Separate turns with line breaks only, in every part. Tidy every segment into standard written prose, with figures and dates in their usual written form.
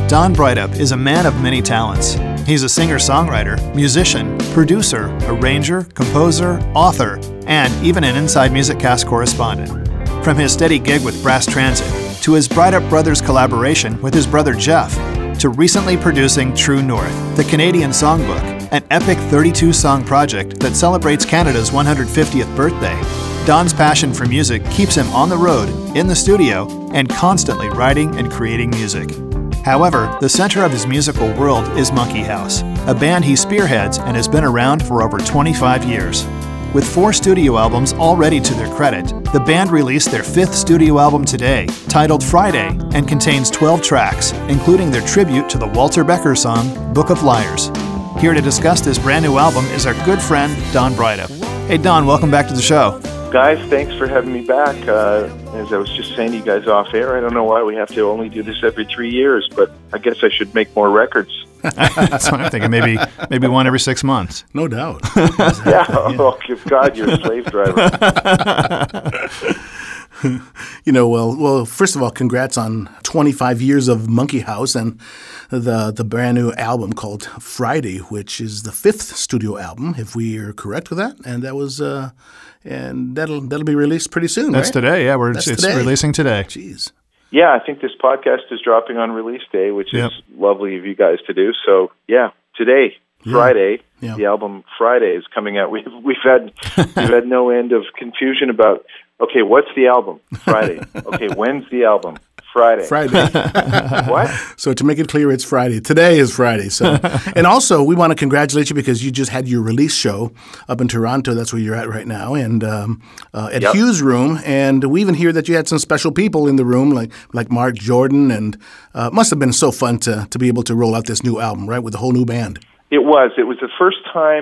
Don Breithaupt is a man of many talents. He's a singer-songwriter, musician, producer, arranger, composer, author, and even an Inside Music Cast correspondent. From his steady gig with Brass Transit, to his Breithaupt Brothers collaboration with his brother Jeff, to recently producing True North, the Canadian Songbook, an epic 32-song project that celebrates Canada's 150th birthday. Don's passion for music keeps him on the road, in the studio, and constantly writing and creating music. However, the center of his musical world is Monkey House, a band he spearheads and has been around for over 25 years. With 4 studio albums already to their credit, the band released their 5th studio album today, titled Friday, and contains 12 tracks, including their tribute to the Walter Becker song, Book of Liars. Here to discuss this brand new album is our good friend, Don Breithaupt. Hey Don, welcome back to the show.
Guys, thanks for having me back. As I was just saying to you guys off air, I don't know why we have to only do this every 3 years, but I guess I should make more records.
That's what I'm thinking. Maybe one every 6 months.
No doubt.
Yeah. Oh, God, you're a slave driver.
Well, first of all, congrats on 25 years of Monkey House and the brand new album called Friday, which is the 5th studio album, if we are correct with that. And that was and that'll be released pretty soon.
That's
right?
today. Yeah, it's
today.
Releasing today.
Jeez.
Yeah, I think this podcast is dropping on release day, which is lovely of you guys to do. So, yeah, today, Friday, the album Friday is coming out. We've had no end of confusion about, okay, what's the album? Friday. Okay, when's the album? Friday. What?
So to make it clear, it's Friday. Today is Friday. So, and also we want to congratulate you because you just had your release show up in Toronto. That's where you're at right now, and at Hughes Room. And we even hear that you had some special people in the room, like Mark Jordan, and must have been so fun to be able to roll out this new album, right, with a whole new band.
It was. It was the first time.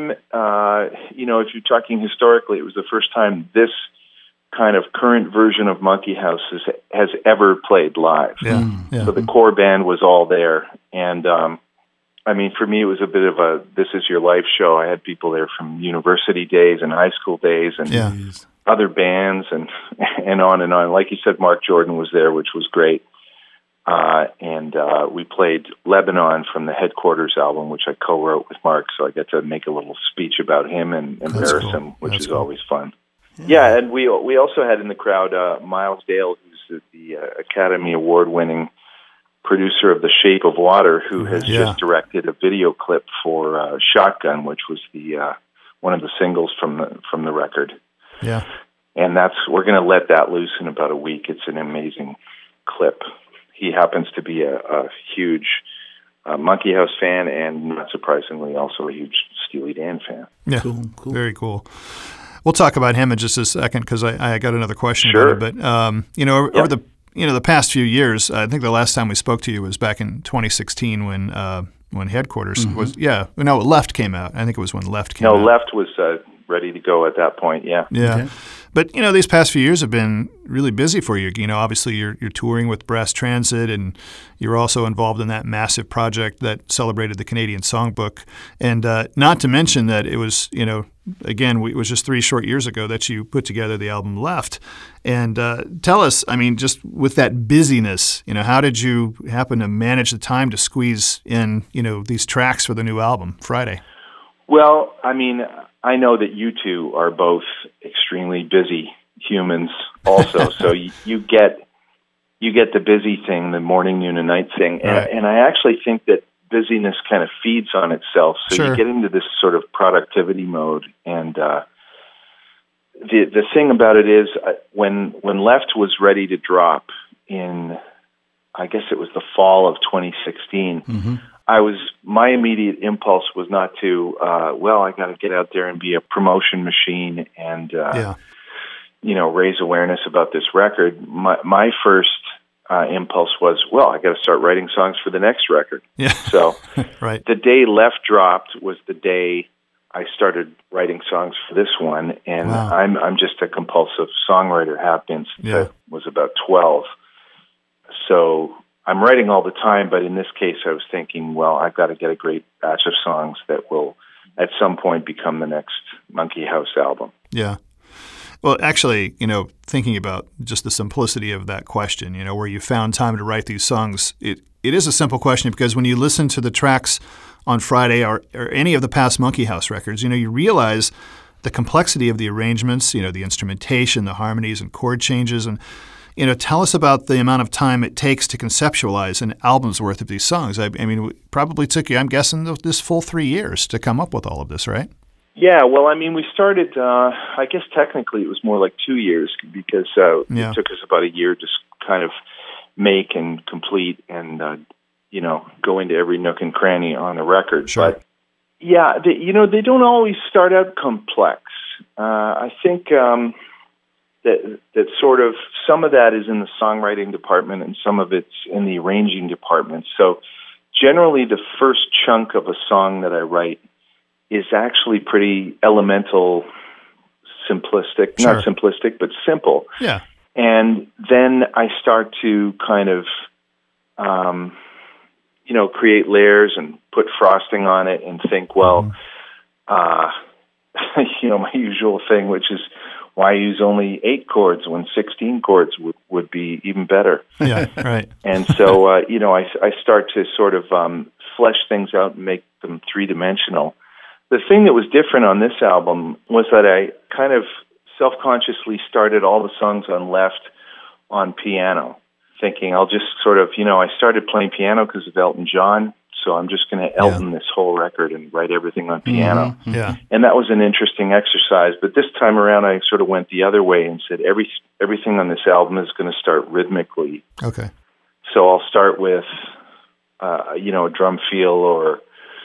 If you're talking historically, it was the first time this kind of current version of Monkey House has ever played live. So the core band was all there. And, for me, it was a bit of a this is your life show. I had people there from university days and high school days and other bands and on and on. Like you said, Mark Jordan was there, which was great. And we played Lebanon from the Headquarters album, which I co-wrote with Mark. So I got to make a little speech about him and embarrass him, which is always fun. Yeah, and we also had in the crowd Miles Dale, who's the Academy Award-winning producer of The Shape of Water, who has just directed a video clip for Shotgun, which was the one of the singles from the record.
Yeah,
and we're going to let that loose in about a week. It's an amazing clip. He happens to be a huge Monkey House fan, and not surprisingly, also a huge Steely Dan fan.
Yeah, cool. Very cool. We'll talk about him in just a second because I got another question
about
it. But over the past few years, I think the last time we spoke to you was back in 2016 when Headquarters was Left came out. I think it was when Left came out.
No, Left was ready to go at that point. Yeah.
Okay. But these past few years have been really busy for you. Obviously you're touring with Brass Transit, and you're also involved in that massive project that celebrated the Canadian Songbook. And not to mention that it was, again, it was just 3 short years ago that you put together the album Left. And tell us, just with that busyness, how did you happen to manage the time to squeeze in, these tracks for the new album, Friday?
Well, I know that you two are both extremely busy humans also. So you get the busy thing, the morning, noon, and night thing.
Right.
And I actually think that busyness kind of feeds on itself. So you get into this sort of productivity mode. And the thing about it is when Left was ready to drop in, I guess it was the fall of 2016, my immediate impulse was not to, I got to get out there and be a promotion machine and, raise awareness about this record. My first impulse was, I got to start writing songs for the next record.
Yeah.
So
right.
The day Left dropped was the day I started writing songs for this one. And I'm just a compulsive songwriter, have been since I was about 12. So I'm writing all the time, but in this case, I was thinking, I've got to get a great batch of songs that will, at some point, become the next Monkey House album.
Yeah. Well, actually, thinking about just the simplicity of that question, where you found time to write these songs, it is a simple question because when you listen to the tracks on Friday or any of the past Monkey House records, you realize the complexity of the arrangements, the instrumentation, the harmonies and chord changes. And, tell us about the amount of time it takes to conceptualize an album's worth of these songs. I mean, it probably took you, I'm guessing, this full 3 years to come up with all of this, right?
Yeah, well, I mean, we started, I guess technically it was more like 2 years because it took us about a year to kind of make and complete and, go into every nook and cranny on the record.
Sure.
But, yeah, they don't always start out complex. I think that sort of some of that is in the songwriting department and some of it's in the arranging department. So generally the first chunk of a song that I write is actually pretty elemental, simplistic,
Sure.
not simplistic, but simple.
Yeah.
And then I start to kind of, create layers and put frosting on it and think, well, my usual thing, which is why use only 8 chords when 16 chords would be even better.
Yeah, right.
And so, I start to sort of flesh things out and make them three-dimensional. The thing that was different on this album was that I kind of self-consciously started all the songs on left on piano, thinking I'll just sort of, I started playing piano because of Elton John, so I'm just going to Elton this whole record and write everything on piano.
Mm-hmm. Yeah.
And that was an interesting exercise. But this time around, I sort of went the other way and said everything on this album is going to start rhythmically.
Okay.
So I'll start with, a drum feel or,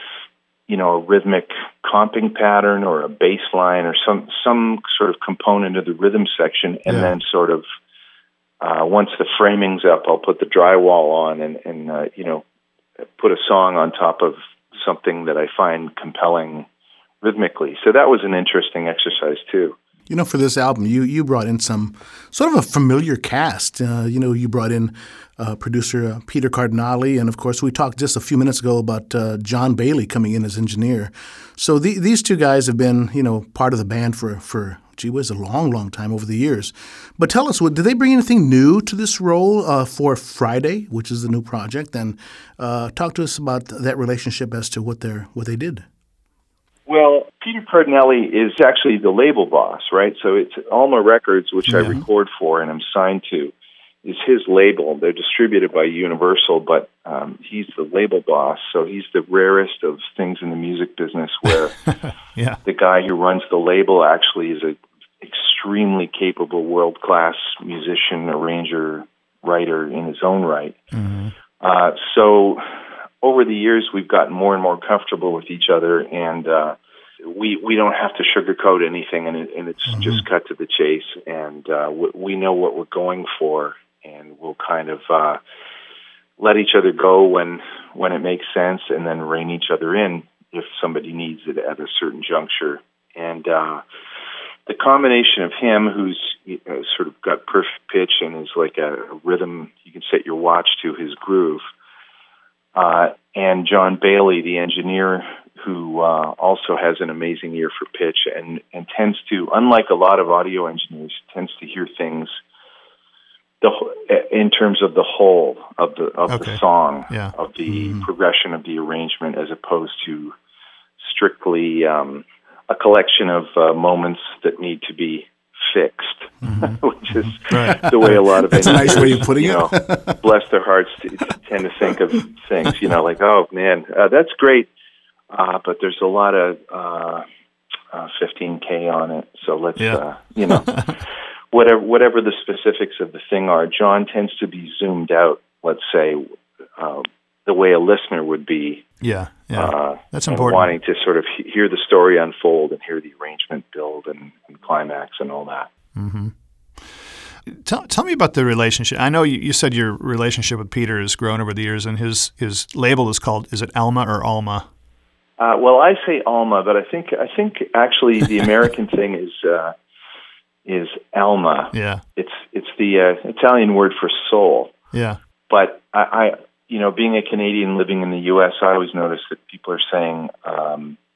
a rhythmic comping pattern or a bass line or some sort of component of the rhythm section. And then sort of, once the framing's up, I'll put the drywall on and put a song on top of something that I find compelling rhythmically. So that was an interesting exercise too.
For this album, you brought in some sort of a familiar cast. You brought in producer Peter Cardinale, and of course we talked just a few minutes ago about John Bailey coming in as engineer. So these two guys have been, part of the band for gee whiz, a long, long time over the years. But tell us, did they bring anything new to this role for Friday, which is the new project? And talk to us about that relationship as to what they did.
Well, Peter Cardinale is actually the label boss, right? So it's Alma Records, which I record for and I'm signed to, is his label. They're distributed by Universal, but he's the label boss. So he's the rarest of things in the music business where the guy who runs the label actually is an extremely capable, world-class musician, arranger, writer in his own right. Mm-hmm. So over the years, we've gotten more and more comfortable with each other, and we don't have to sugarcoat anything, and it's just cut to the chase, and we know what we're going for, and we'll kind of let each other go when it makes sense, and then rein each other in if somebody needs it at a certain juncture. And the combination of him, who's sort of got perfect pitch and is like a rhythm, you can set your watch to his groove, and John Bailey, the engineer, who also has an amazing ear for pitch and tends to, unlike a lot of audio engineers, tends to hear things in terms of the whole of the song, of the progression of the arrangement, as opposed to strictly a collection of moments that need to be fixed, which is the way a lot of
That's a nice way of putting
it. Bless their hearts, tend to think of things, like, oh man, that's great, but there's a lot of 15K on it, so let's, whatever the specifics of the thing are. John tends to be zoomed out, let's say, the way a listener would be. That's important. Wanting to sort of hear the story unfold and hear the arrangement build and climax and all that.
Mm-hmm. Tell me about the relationship. I know you said your relationship with Peter has grown over the years, and his label is called, is it Alma or Alma?
Well, I say Alma, but I think actually the American thing is Alma.
Yeah.
It's the Italian word for soul.
Yeah.
But I being a Canadian living in the U.S., I always notice that people are saying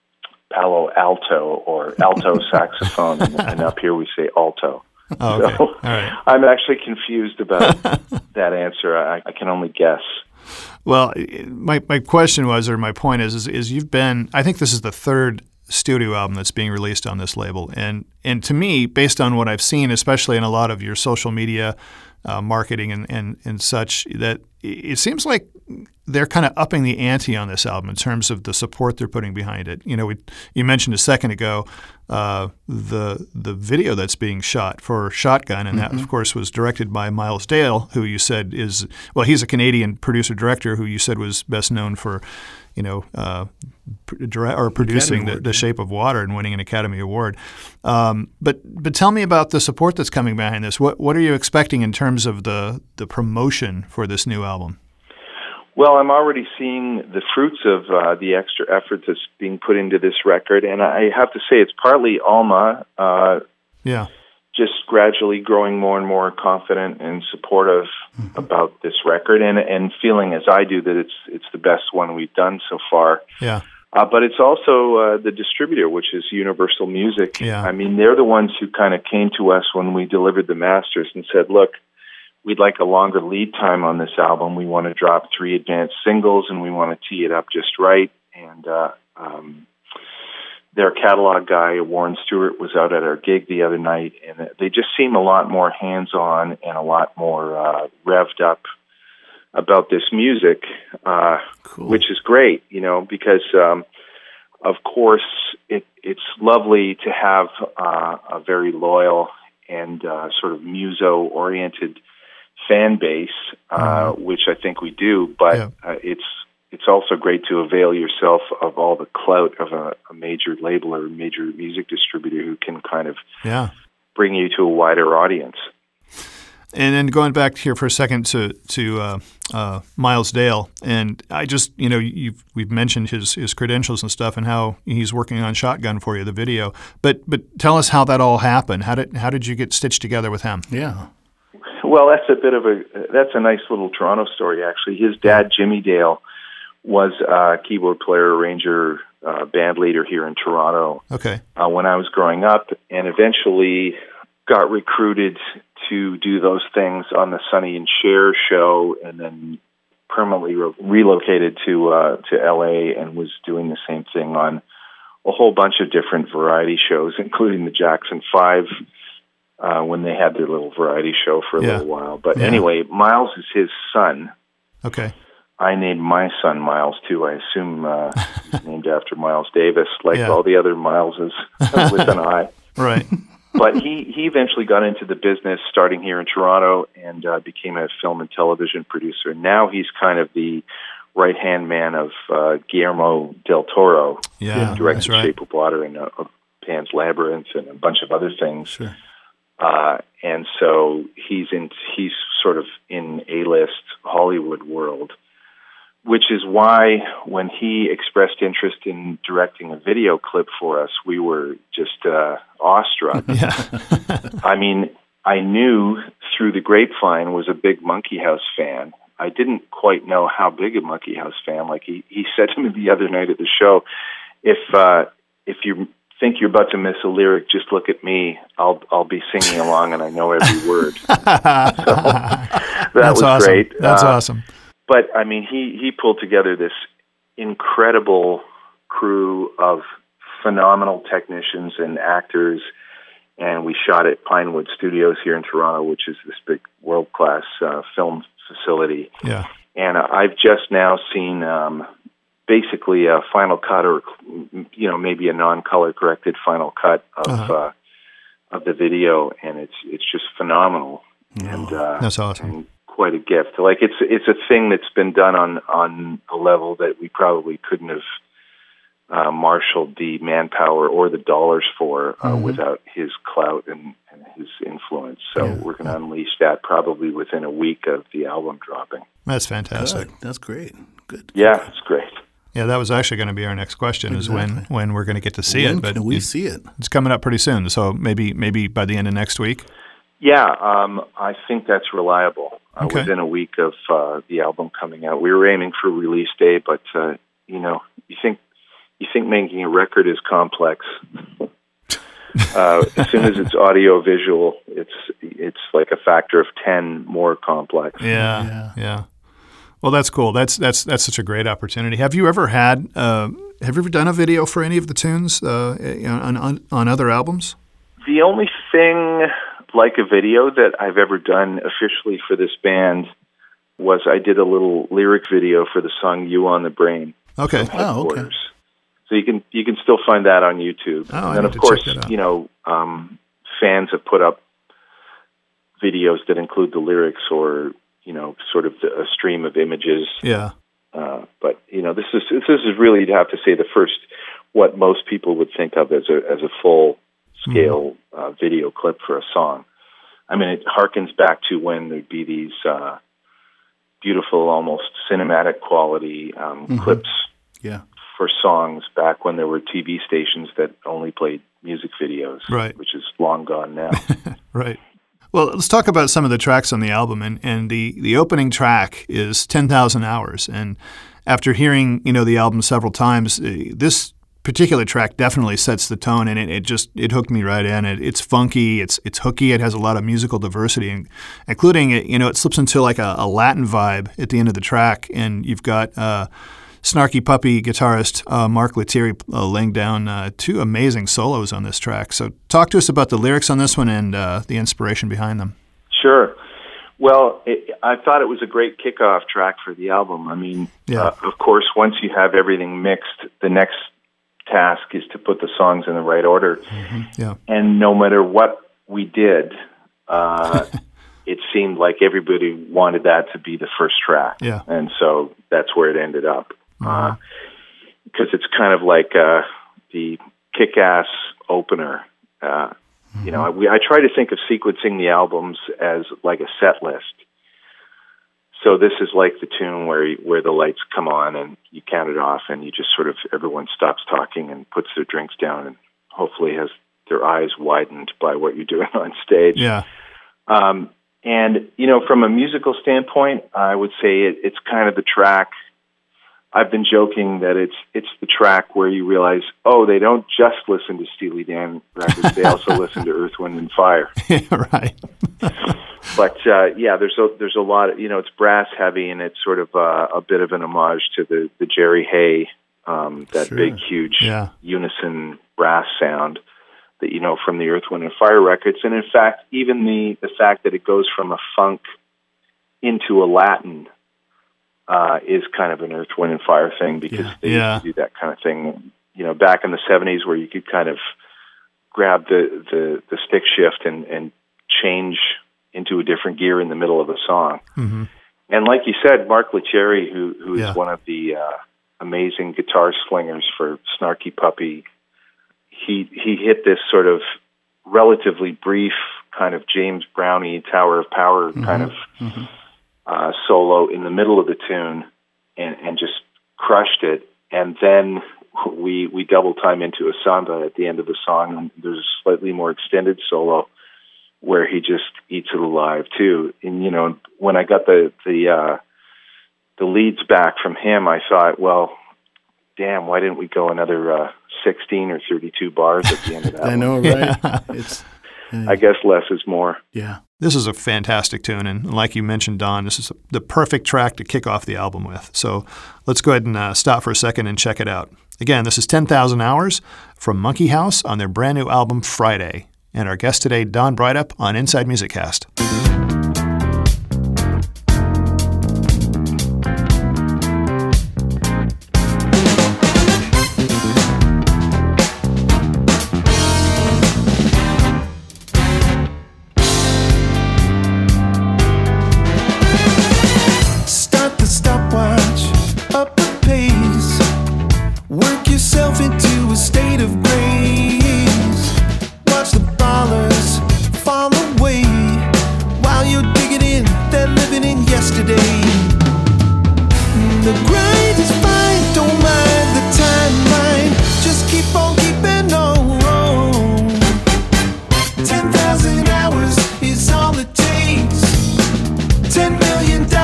Palo Alto or alto saxophone, and up here we say alto.
Oh, okay.
So
all right.
I'm actually confused about that answer. I can only guess.
Well, my question was, or my point is you've been, I think this is the third studio album that's being released on this label. And to me, based on what I've seen, especially in a lot of your social media marketing and such, that it seems like they're kind of upping the ante on this album in terms of the support they're putting behind it. You know, you mentioned a second ago the video that's being shot for Shotgun, and that, of course, was directed by Miles Dale, who you said is, well, he's a Canadian producer-director who you said was best known for, you know, producing the Shape of Water and winning an Academy Award. But tell me about the support that's coming behind this. What are you expecting in terms of the promotion for this new album?
Well, I'm already seeing the fruits of the extra effort that's being put into this record, and I have to say it's partly Alma just gradually growing more and more confident and supportive about this record, and feeling as I do that it's the best one we've done so far.
Yeah.
But it's also the distributor, which is Universal Music.
Yeah.
I mean, they're the ones who kind of came to us when we delivered the masters and said, look, we'd like a longer lead time on this album. We want to drop 3 advanced singles, and we want to tee it up just right. And their catalog guy, Warren Stewart, was out at our gig the other night, and they just seem a lot more hands-on and a lot more revved up about this music,
cool.
Which is great, you know, because, of course, it's lovely to have a very loyal and sort of muso-oriented fan base, which I think we do, but it's also great to avail yourself of all the clout of a major label or a major music distributor who can kind of bring you to a wider audience.
And then going back here for a second to Miles Dale, and I just, you know, we've mentioned his credentials and stuff and how he's working on Shotgun for you, the video. But tell us how that all happened. How did you get stitched together with him?
Yeah.
Well, that's a nice little Toronto story, actually. His dad, Jimmy Dale, was a keyboard player, arranger, band leader here in Toronto.
Okay.
When I was growing up, and eventually got recruited to do those things on the Sonny and Cher show, and then permanently relocated to LA and was doing the same thing on a whole bunch of different variety shows, including the Jackson 5. When they had their little variety show for a little while. But anyway, Miles is his son.
Okay.
I named my son Miles, too. I assume he's named after Miles Davis, like all the other Mileses with an I.
Right.
But he eventually got into the business starting here in Toronto and became a film and television producer. Now he's kind of the right-hand man of Guillermo del Toro, who directed Shape of Water and Pan's Labyrinth and a bunch of other things.
Sure.
And so he's sort of in A-list Hollywood world, which is why when he expressed interest in directing a video clip for us, we were just awestruck. I mean, I knew through the grapevine was a big Monkey House fan. I didn't quite know how big a Monkey House fan. Like he said to me the other night at the show, if you think you're about to miss a lyric, just look at me. I'll be singing along, and I know every word. So that was
awesome.
great.
That's awesome.
But I mean, he pulled together this incredible crew of phenomenal technicians and actors, and we shot at Pinewood Studios here in Toronto, which is this big world-class film facility.
Yeah.
And I've just now seen basically a final cut, or maybe a non-color corrected final cut of the video, and it's just phenomenal. And
that's awesome.
And quite a gift. Like it's a thing that's been done on a level that we probably couldn't have marshaled the manpower or the dollars for without his clout and his influence. So we're going to unleash that probably within a week of the album dropping.
That's fantastic.
Good. That's great. Good.
Yeah, it's great.
Yeah, that was actually going to be our next question: is when we're going to get to see it. But
can we see it?
It's coming up pretty soon, so maybe by the end of next week.
Yeah, I think that's reliable. Within a week of the album coming out, we were aiming for release day, but you think you think making a record is complex. As soon as it's audio visual, it's like a factor of 10 more complex.
Yeah. Well, that's cool. That's such a great opportunity. Have you ever done a video for any of the tunes on other albums?
The only thing like a video that I've ever done officially for this band was I did a little lyric video for the song "You on the Brain."
Okay.
Oh, okay.
So you can still find that on YouTube.
Oh,
and of course, fans have put up videos that include the lyrics or sort of a stream of images.
Yeah.
But this is really, you'd have to say, the first what most people would think of as a full scale video clip for a song. I mean, it harkens back to when there'd be these beautiful, almost cinematic quality clips.
Yeah.
For songs back when there were TV stations that only played music videos,
right,
which is long gone now.
Right. Well, let's talk about some of the tracks on the album, and the opening track is 10,000 Hours. And after hearing the album several times, this particular track definitely sets the tone, and it hooked me right in. It's funky, it's hooky, it has a lot of musical diversity, including it slips into like a Latin vibe at the end of the track, and you've got Snarky Puppy guitarist Mark Lettieri laying down two amazing solos on this track. So talk to us about the lyrics on this one and the inspiration behind them.
Sure. Well, I thought it was a great kickoff track for the album. I mean, of course, once you have everything mixed, the next task is to put the songs in the right order.
Mm-hmm. Yeah.
And no matter what we did, it seemed like everybody wanted that to be the first track.
Yeah.
And so that's where it ended up. Because it's kind of like the kick-ass opener. I try to think of sequencing the albums as like a set list. So this is like the tune where the lights come on and you count it off, and you just sort of, everyone stops talking and puts their drinks down and hopefully has their eyes widened by what you're doing on stage.
Yeah.
And from a musical standpoint, I would say it's kind of the track. I've been joking that it's the track where you realize, they don't just listen to Steely Dan records; they also listen to Earth, Wind, and Fire.
Right.
But there's a lot of, it's brass heavy, and it's sort of a bit of an homage to the Jerry Hay, that
Sure.
big, huge unison brass sound that from the Earth, Wind, and Fire records. And in fact, even the fact that it goes from a funk into a Latin is kind of an Earth, Wind, and Fire thing, because they used to do that kind of thing, back in the 70s, where you could kind of grab the stick shift and change into a different gear in the middle of a song.
Mm-hmm.
And like you said, Mark Lettieri, who is one of the amazing guitar slingers for Snarky Puppy, he hit this sort of relatively brief kind of James Brownie Tower of Power kind of solo in the middle of the tune, and just crushed it. And then we double time into a samba at the end of the song, and there's a slightly more extended solo where he just eats it alive too. And when I got the leads back from him, I thought, well, damn, why didn't we go another 16 or 32 bars at the end of that?
I know, right?
I guess less is more.
Yeah.
This is a fantastic tune, and like you mentioned, Don, this is the perfect track to kick off the album with. So let's go ahead and stop for a second and check it out. Again, this is 10,000 Hours from Monkey House on their brand new album, Friday. And our guest today, Don Breithaupt on Inside Music Cast.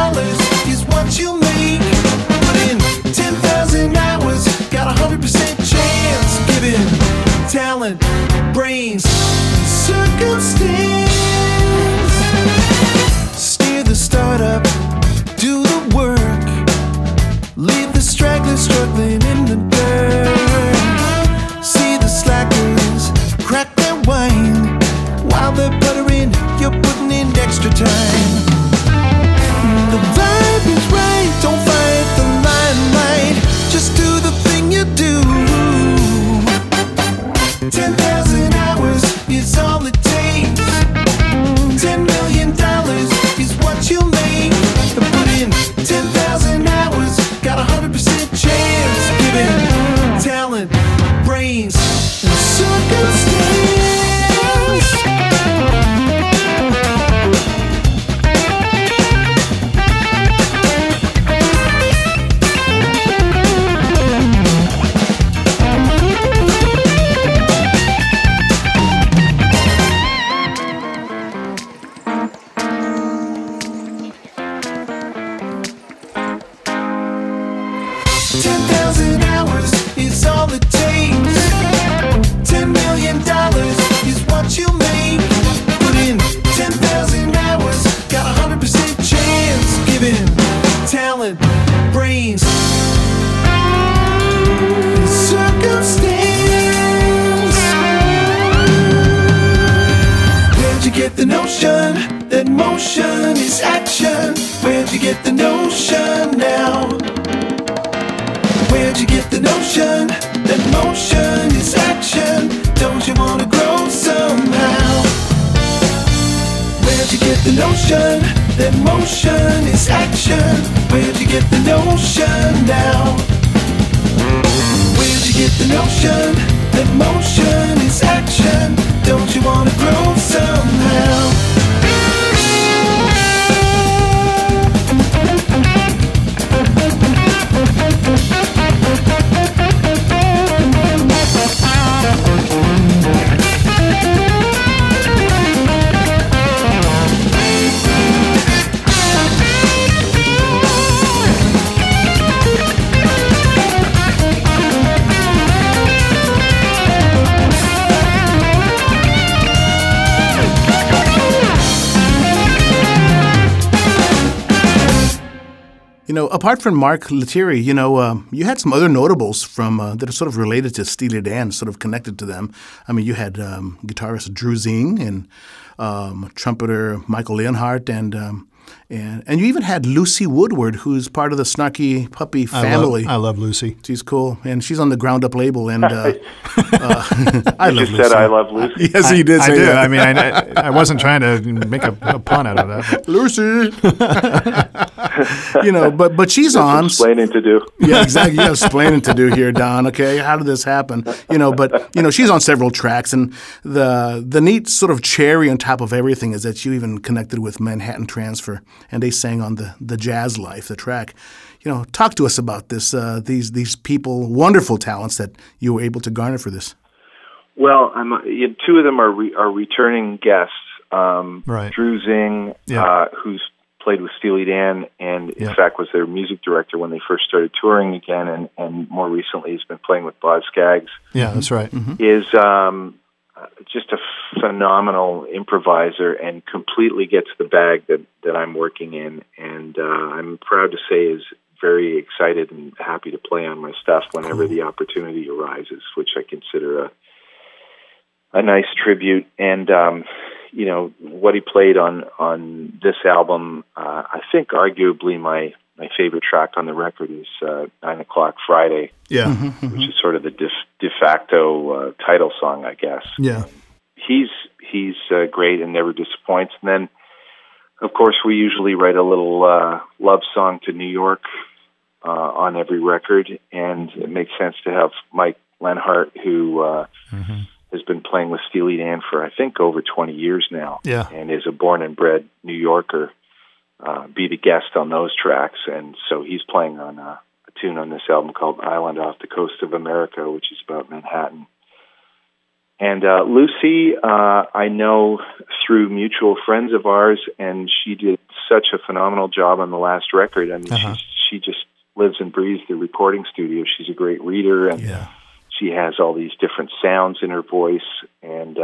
Is what you make. Put in 10,000 hours, got 100% struggling in the dirt. See the slackers crack their wine. While they're buttering, you're putting in extra time. The vibe is right, don't fight the limelight. Just do the thing you do. 10,000 hours is all it takes. $10 million is what you'll make. Put in 10,000 hours, got 100% chance. Given talent, brains, and circumstance. 10,000 hours is all it takes. $10 million is what you make. Put in 10,000 hours, got 100% chance. Given talent, brains, and circumstance. Where'd you get the notion that motion is action? Where'd you get the notion now? Where'd you get the notion that motion is action? Don't you wanna grow somehow? Where'd you get the notion that motion is action? Where'd you get the notion now? Where'd you get the notion that motion is action? Don't you wanna grow somehow?
You know, apart from Mark Lettieri, you had some other notables from that are sort of related to Steely Dan, sort of connected to them. I mean, you had guitarist Drew Zing and trumpeter Michael Leonhardt, and you even had Lucy Woodward, who's part of the Snarky Puppy family.
I love Lucy.
She's cool, and she's on the Ground Up label. And I love Lucy.
You said I love Lucy.
Yes, he did.
I
say
did.
that.
I mean, I wasn't trying to make a pun out of that.
Lucy. But she's on.
Explaining to do.
Yeah, exactly. You have explaining to do here, Don. Okay, how did this happen? She's on several tracks, and the neat sort of cherry on top of everything is that you even connected with Manhattan Transfer, and they sang on the Jazz Life, the track. Talk to us about this. These people, wonderful talents that you were able to garner for this.
Well, two of them are returning guests.
Right.
Drew Zing, who's played with Steely Dan, and in fact was their music director when they first started touring again, and more recently has been playing with Boz Scaggs.
Yeah, that's right. Mm-hmm.
Is just a phenomenal improviser and completely gets the bag that I'm working in, and I'm proud to say is very excited and happy to play on my stuff whenever the opportunity arises, which I consider a nice tribute. And what he played on this album, I think arguably my favorite track on the record is 9 O'Clock Friday, which is sort of the de facto title song, I guess.
Yeah,
he's great and never disappoints. And then, of course, we usually write a little love song to New York on every record, and it makes sense to have Mike Leonhardt, who has been playing with Steely Dan for, I think, over 20 years now, and is a born and bred New Yorker, be the guest on those tracks. And so he's playing on a tune on this album called Island Off the Coast of America, which is about Manhattan. And Lucy, I know through mutual friends of ours, and she did such a phenomenal job on the last record. I mean, she just lives and breathes the recording studio. She's a great reader, and she has all these different sounds in her voice, and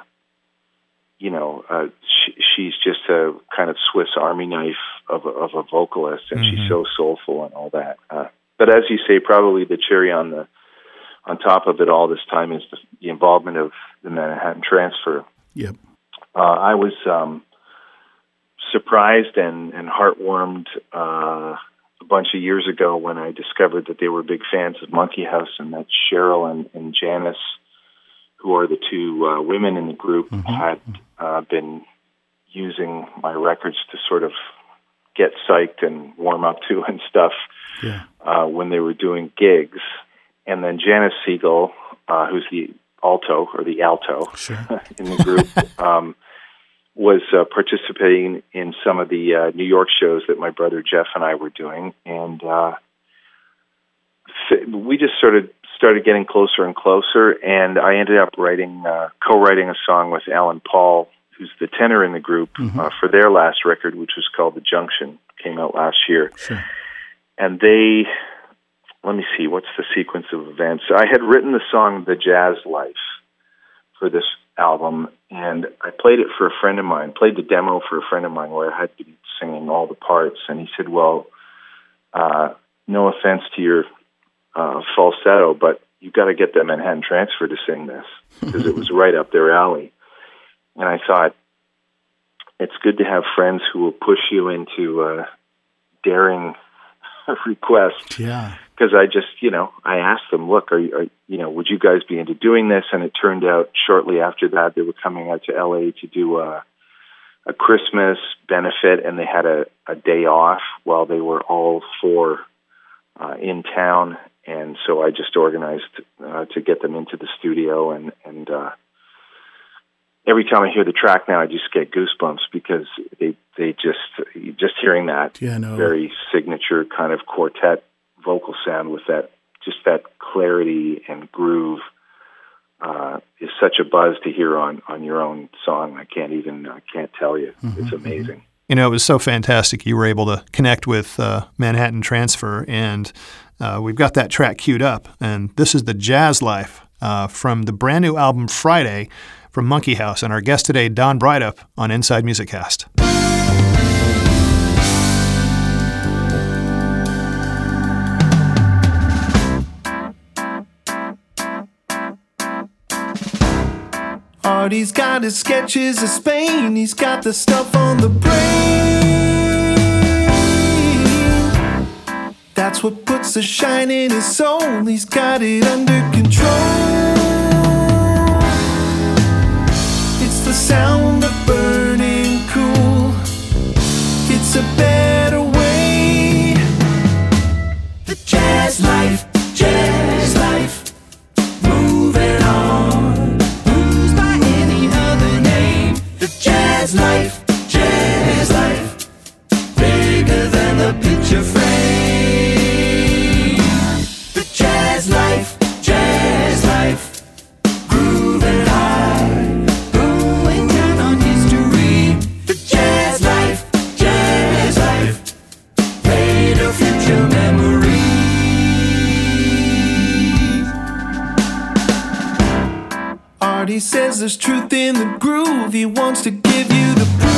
she's just a kind of Swiss Army knife of a vocalist, and she's so soulful and all that. But as you say, probably the cherry on top of it all this time is the involvement of the Manhattan Transfer.
Yep.
I was surprised and heartwarmed a bunch of years ago when I discovered that they were big fans of Monkey House, and that Cheryl and Janice, who are the two women in the group, had been using my records to sort of get psyched and warm up to and stuff when they were doing gigs. And then Janice Siegel, who's the alto in the group, was participating in some of the New York shows that my brother Jeff and I were doing. And we just sort of started getting closer and closer, and I ended up co-writing a song with Alan Paul, who's the tenor in the group, for their last record, which was called The Junction, came out last year.
Sure.
And let me see, what's the sequence of events? I had written the song The Jazz Life for this album, and I played the demo for a friend of mine where I had been singing all the parts, and he said, well, no offense to your falsetto, but you've got to get the Manhattan Transfer to sing this, because it was right up their alley. And I thought, it's good to have friends who will push you into daring request.
Yeah.
Because I asked them, look, would you guys be into doing this? And it turned out shortly after that, they were coming out to LA to do a Christmas benefit, and they had a day off while they were all four in town. And so I just organized to get them into the studio, and every time I hear the track now, I just get goosebumps, because they just hearing that very signature kind of quartet vocal sound with that clarity and groove is such a buzz to hear on your own song. I can't tell you. It's amazing.
It was so fantastic. You were able to connect with Manhattan Transfer, and we've got that track queued up. And this is The Jazz Life from the brand new album Friday from Monkey House. And our guest today, Don Brydup, on Inside Music Cast.
Artie's got his sketches of Spain, he's got the stuff on the brain. That's what puts the shine in his soul, he's got it under control. It's the sound of burning cool, it's a better way. The jazz life, jazz life, moving on. Jazz life, bigger than the picture frame. The jazz life, grooving high, going down on history. The jazz life, made of future memories. Artie says there's truth in the groove, he wants to give you the proof.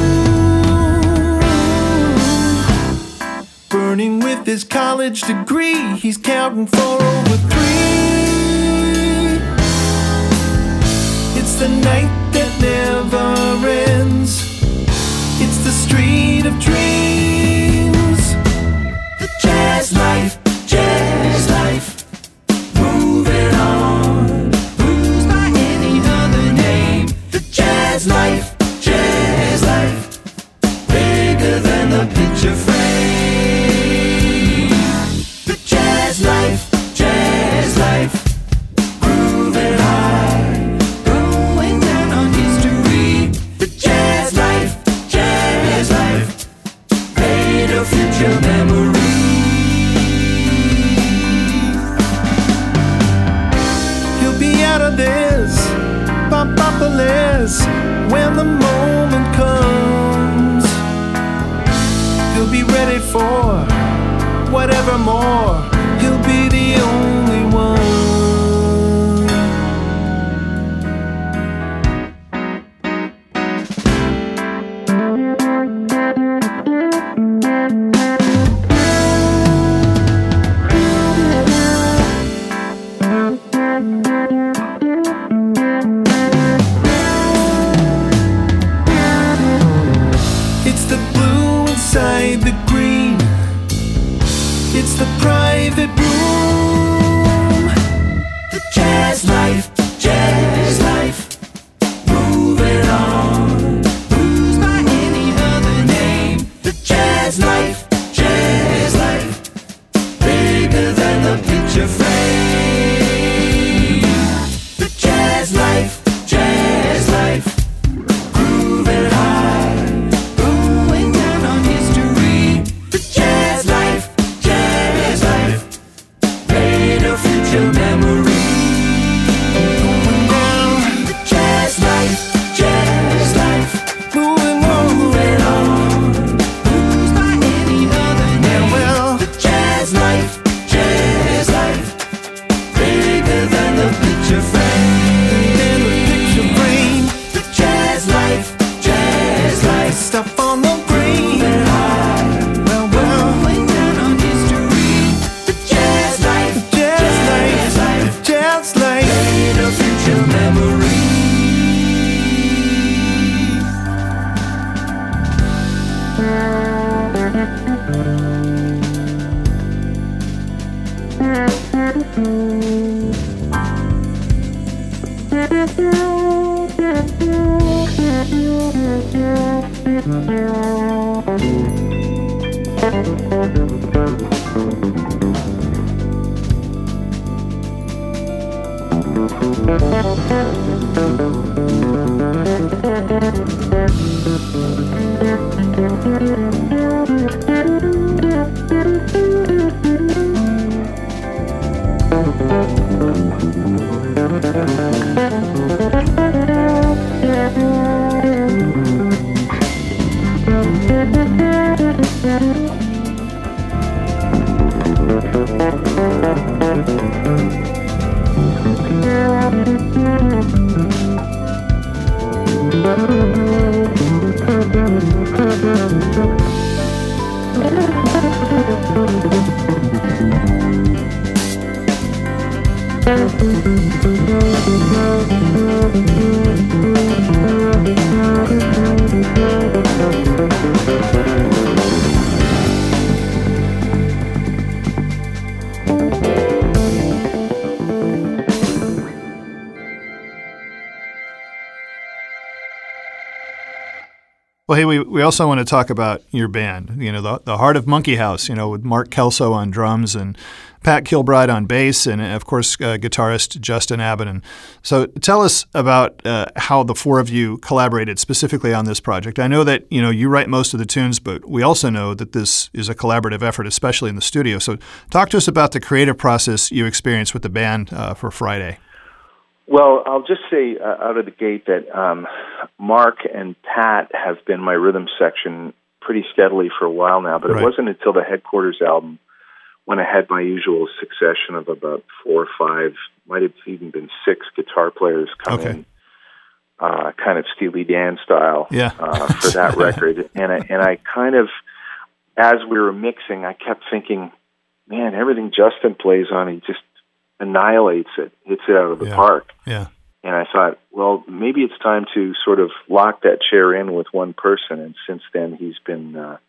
Burning with his college degree, he's counting for over 3. It's the night that never ends, it's the street of dreams. The jazz life, moving on. Who's by any other name? The jazz life, bigger than the picture frame. The jazz life, grooving high, going down on history. The jazz life, made of future memories. He'll be out of this, Papapolis, when the moment comes. He'll be ready for whatever more. He'll be the only one. It's the private room. The jazz life, jazz life. Moving on. Who's by any other name? The jazz life, jazz life. Bigger than the picture frame. The jazz life, jazz life. Grooving high, going down on history. The jazz life, jazz life. Made a future memory. Going down. The jazz life, jazz life. Moving on, moving on. Who's by any other name? Well, the jazz life, jazz life. Bigger than the picture frame. The picture frame. The jazz life, jazz life. Stuff on the brain. Well, going down on history. The jazz life, jazz life, jazz life. Made a future memory.
Well, hey, we also want to talk about your band, you know, the Heart of Monkey House, you know, with Mark Kelso on drums and Pat Kilbride on bass and, of course, guitarist Justin Abbott. So tell us about how the four of you collaborated specifically on this project. I know that, you know, you write most of the tunes, but we also know that this is a collaborative effort, especially in the studio. So talk to us about the creative process you experienced with the band for Friday.
Well, I'll just say out of the gate that Mark and Pat have been my rhythm section pretty steadily for a while now, but It wasn't until the Headquarters album when I had my usual succession of about 4 or 5, might have even been 6 guitar players come in, kind of Steely Dan style for that record. And I kind of, as we were mixing, I kept thinking, man, everything Justin plays on, he just annihilates it, hits it out of the park. Yeah. And I thought, well, maybe it's time to sort of lock that chair in with one person. And since then, he's been the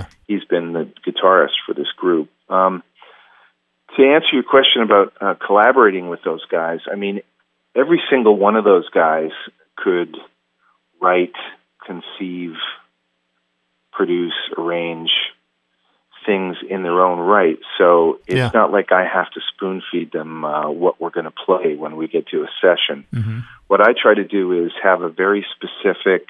guitarist for this group. To answer your question about collaborating with those guys, I mean, every single one of those guys could write, conceive, produce, arrange things in their own right. So it's not like I have to spoon feed them what we're going to play when we get to a session. Mm-hmm. What I try to do is have a very specific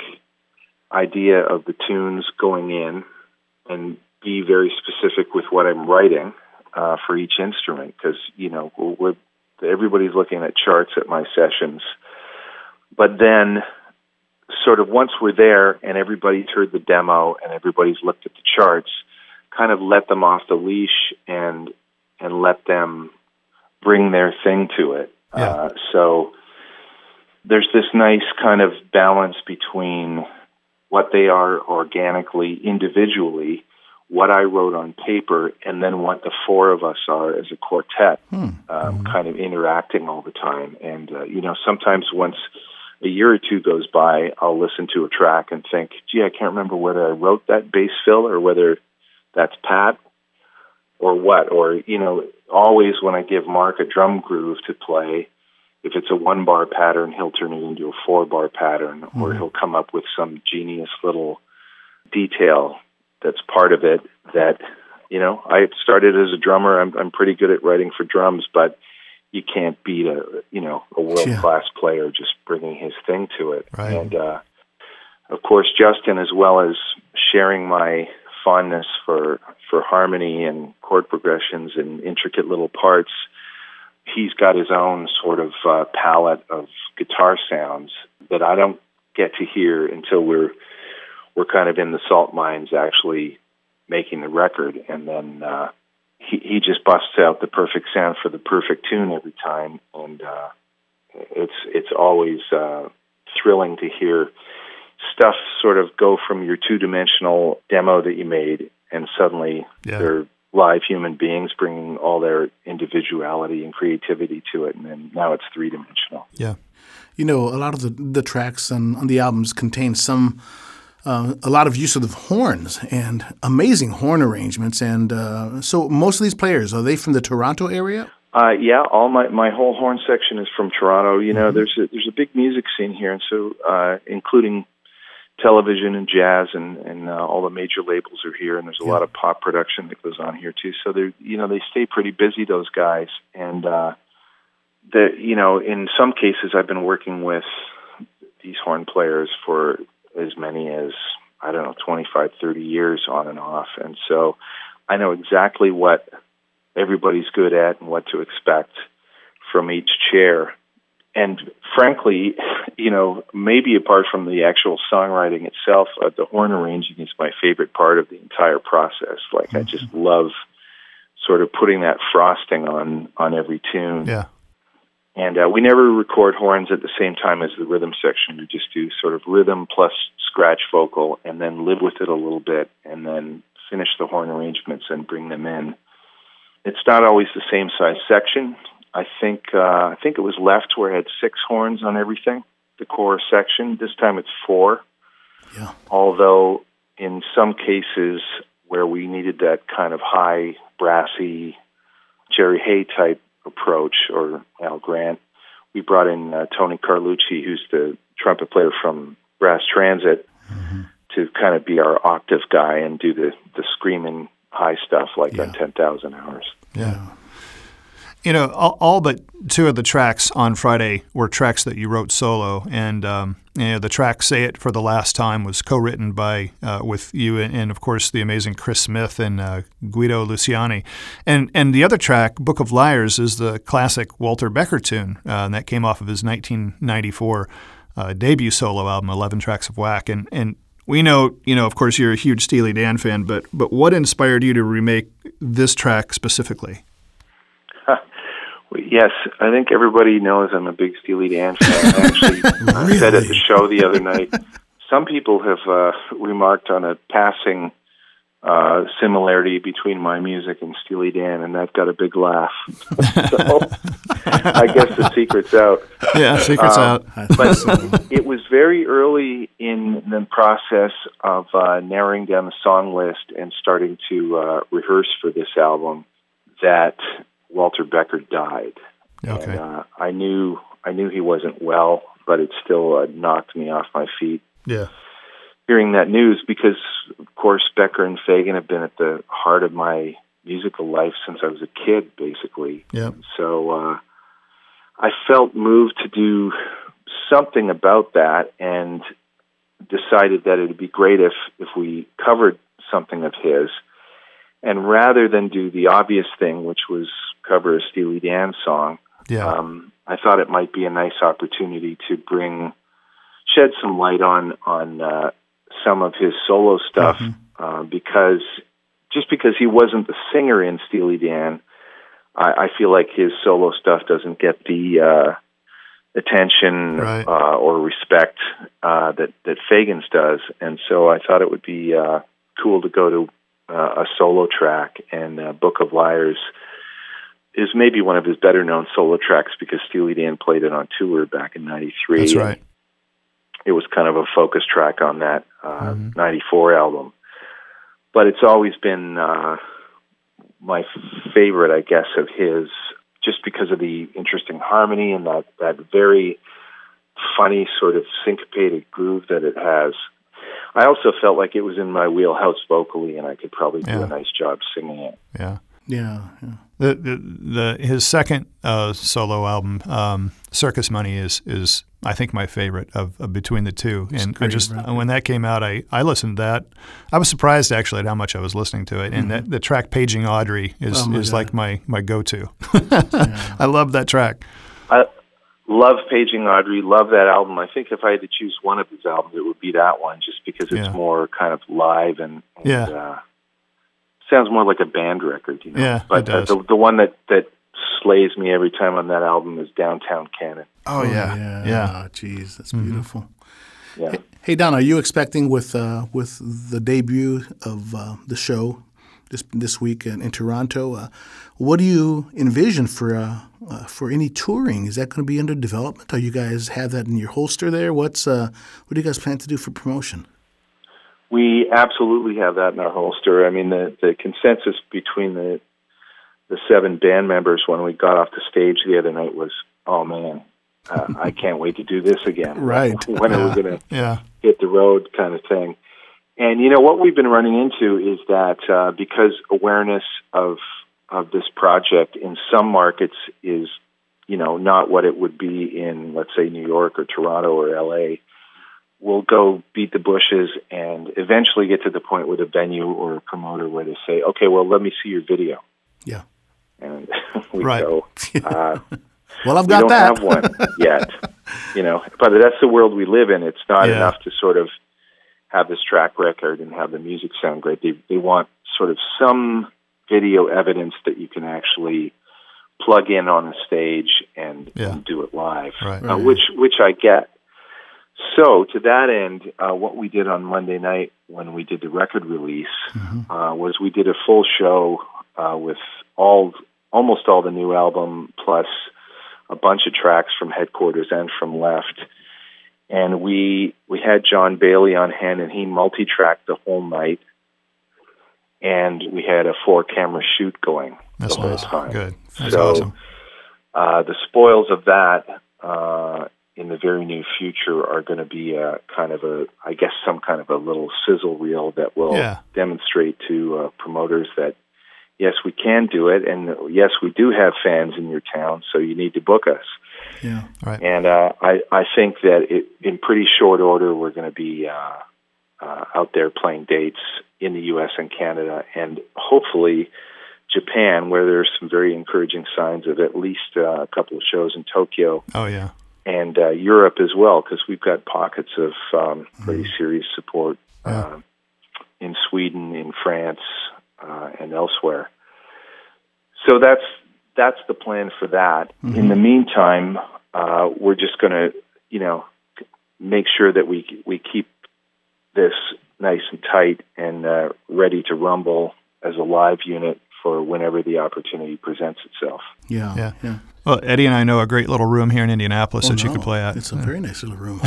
idea of the tunes going in and be very specific with what I'm writing for each instrument, because, you know, everybody's looking at charts at my sessions. But then sort of once we're there and everybody's heard the demo and everybody's looked at the charts, kind of let them off the leash and let them bring their thing to it. Yeah. So there's this nice kind of balance between what they are organically, individually, what I wrote on paper, and then what the four of us are as a quartet, kind of interacting all the time. And, you know, sometimes once a year or two goes by, I'll listen to a track and think, gee, I can't remember whether I wrote that bass fill or whether that's Pat what, or, always when I give Mark a drum groove to play, if it's a 1-bar pattern, he'll turn it into a 4-bar pattern, or he'll come up with some genius little detail that's part of it that, I started as a drummer. I'm pretty good at writing for drums, but you can't beat a world-class player just bringing his thing to it.
Right.
And, of course, Justin, as well as sharing my fondness for harmony and chord progressions and intricate little parts, he's got his own sort of palette of guitar sounds that I don't get to hear until we're kind of in the salt mines actually making the record, and then he just busts out the perfect sound for the perfect tune every time, and it's always thrilling to hear stuff sort of go from your two-dimensional demo that you made, and suddenly they're live human beings bringing all their individuality and creativity to it, and then now it's three-dimensional.
Yeah. A lot of the tracks on the albums contain a lot of use of the horns and amazing horn arrangements. And so most of these players, are they from the Toronto area?
Yeah, all my whole horn section is from Toronto. There's a big music scene here, and so including television and jazz and all the major labels are here, and there's a lot of pop production that goes on here too. So they stay pretty busy, those guys. And in some cases, I've been working with these horn players for as many as, 25, 30 years on and off. And so I know exactly what everybody's good at and what to expect from each chair. And frankly, maybe apart from the actual songwriting itself, the horn arranging is my favorite part of the entire process. Like, I just love sort of putting that frosting on every tune.
Yeah.
And we never record horns at the same time as the rhythm section. We just do sort of rhythm plus scratch vocal, and then live with it a little bit, and then finish the horn arrangements and bring them in. It's not always the same size section. I think it was left where it had 6 horns on everything, the core section. This time it's 4.
Yeah.
Although in some cases where we needed that kind of high, brassy, Jerry Hay type approach, or Al Grant, we brought in Tony Carlucci, who's the trumpet player from Brass Transit, to kind of be our octave guy and do the screaming high stuff like on 10,000 Hours.
Yeah. All but 2 of the tracks on Friday were tracks that you wrote solo, and the track "Say It for the Last Time" was co-written by with you and of course the amazing Chris Smith and Guido Luciani, and the other track, "Book of Liars," is the classic Walter Becker tune, and that came off of his 1994 debut solo album, 11 Tracks of Whack, and we know, of course, you're a huge Steely Dan fan, but what inspired you to remake this track specifically?
Yes, I think everybody knows I'm a big Steely Dan fan. I actually said at the show the other night, some people have remarked on a passing similarity between my music and Steely Dan, and that got a big laugh. So I guess the secret's out.
Yeah, secret's out.
But it was very early in the process of narrowing down the song list and starting to rehearse for this album that Walter Becker died.
Okay.
And, I knew he wasn't well, but it still knocked me off my feet.
Yeah.
Hearing that news, because of course Becker and Fagen have been at the heart of my musical life since I was a kid, basically.
Yeah.
So I felt moved to do something about that, and decided that it would be great if we covered something of his. And rather than do the obvious thing, which was cover a Steely Dan song, I thought it might be a nice opportunity to shed some light on some of his solo stuff, because he wasn't the singer in Steely Dan, I feel like his solo stuff doesn't get the attention or respect that Fagen's does, and so I thought it would be cool to go to a solo track, and Book of Liars is maybe one of his better-known solo tracks because Steely Dan played it on tour back in '93.
That's right.
It was kind of a focus track on that '94 album. But it's always been my favorite, I guess, of his, just because of the interesting harmony and that very funny sort of syncopated groove that it has. I also felt like it was in my wheelhouse vocally, and I could probably do a nice job singing it.
Yeah.
Yeah.
His second solo album, Circus Money, is I think my favorite of between the two. And when that came out, I listened to that. I was surprised actually at how much I was listening to it. And the track Paging Audrey is like my go-to. I love that track.
I love Paging Audrey. Love that album. I think if I had to choose one of his albums, it would be that one, just because it's more kind of live and sounds more like a band record, you know.
Yeah,
but
it does.
The one that slays me every time on that album is Downtown Cannon.
Oh yeah.
Geez, that's beautiful.
Yeah.
Hey Don, are you expecting with the debut of the show this week in Toronto? What do you envision for any touring? Is that going to be under development? Or you guys have that in your holster there? What do you guys plan to do for promotion?
We absolutely have that in our holster. I mean, the consensus between the 7 band members when we got off the stage the other night was, oh man, I can't wait to do this again.
Right.
When are we going to hit the road kind of thing? And, what we've been running into is that because awareness of this project in some markets is, not what it would be in, let's say, New York or Toronto or L.A., we'll go beat the bushes and eventually get to the point with a venue or a promoter where they say, okay, well, let me see your video.
Yeah.
And we go,
well, I've got that.
We don't have one yet, but that's the world we live in. It's not enough to sort of have this track record and have the music sound great. They want sort of some video evidence that you can actually plug in on a stage and do it live, which I get. So to that end, what we did on Monday night when we did the record release was we did a full show with almost all the new album plus a bunch of tracks from Headquarters and from Left. And we had John Bailey on hand, and he multi-tracked the whole night. And we had a 4-camera shoot going the whole time.
Good. That's awesome.
The spoils of that in the very near future are going to be some kind of a little sizzle reel that will demonstrate to promoters that, yes, we can do it, and yes, we do have fans in your town, so you need to book us.
Yeah, right.
And I think that in pretty short order, we're going to be out there playing dates in the U.S. and Canada, and hopefully Japan, where there's some very encouraging signs of at least a couple of shows in Tokyo.
Oh, yeah.
And Europe as well, because we've got pockets of pretty serious support in Sweden, in France, and elsewhere. So that's the plan for that. Mm-hmm. In the meantime, we're just going to, make sure that we keep this nice and tight and ready to rumble as a live unit for whenever the opportunity presents itself.
Yeah.
Well, Eddie and I know a great little room here in Indianapolis that you could play at.
It's a very nice little room.